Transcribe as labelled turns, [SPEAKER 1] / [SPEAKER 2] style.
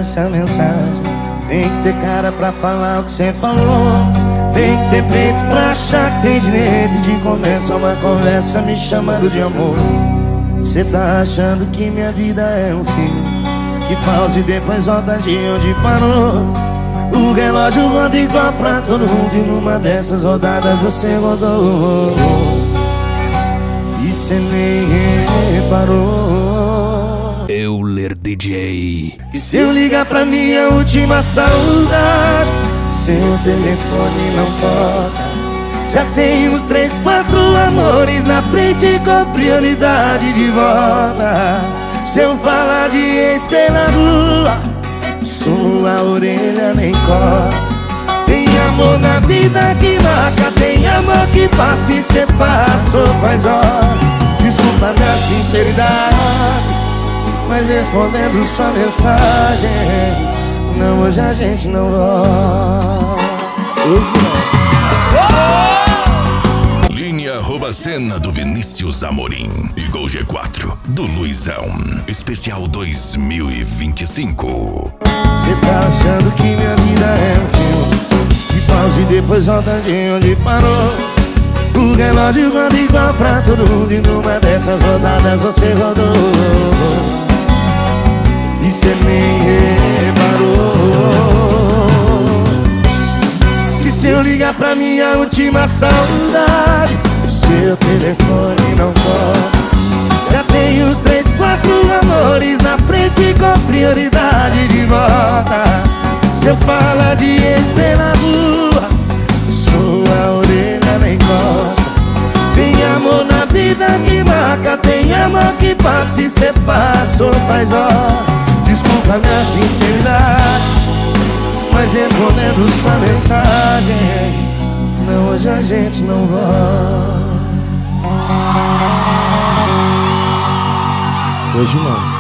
[SPEAKER 1] essa mensagem. Tem que ter cara pra falar o que cê falou. Tem que ter peito pra achar que tem direito de começar uma conversa me chamando de amor. Cê tá achando que minha vida é um filme que pausa e depois volta de onde parou. O relógio roda igual pra todo mundo e numa dessas rodadas você rodou. E cê nem reparou.
[SPEAKER 2] Euler DJ.
[SPEAKER 1] Que se eu ligar pra minha última saudade, seu telefone não toca. Já tem uns 3, 4 amores na frente com prioridade de volta. Se eu falar de ex pela rua, sua orelha nem coça. Tem amor na vida que marca, tem amor que passa e cê passou faz hora. Desculpa minha sinceridade, mas respondendo sua mensagem, não, hoje a gente não volta. Hoje não.
[SPEAKER 3] Cena do Vinícius Amorim e Gol G4 do Luizão Especial 2025.
[SPEAKER 1] Cê tá achando que minha vida é um filme que pausa e depois volta de onde parou. O relógio roda igual pra todo mundo e numa dessas rodadas você rodou. E cê nem reparou que se eu ligar pra minha última saudade, seu telefone não toca. Já tem uns 3, 4 amores na frente com prioridade de volta. Se eu falar de ex pela rua, sua orelha nem coça. Tem amor na vida que marca, tem amor que passa e cê passou faz hora. Desculpa minha sinceridade, mas respondendo sua mensagem, não, hoje a gente não volta.
[SPEAKER 4] Hoje não.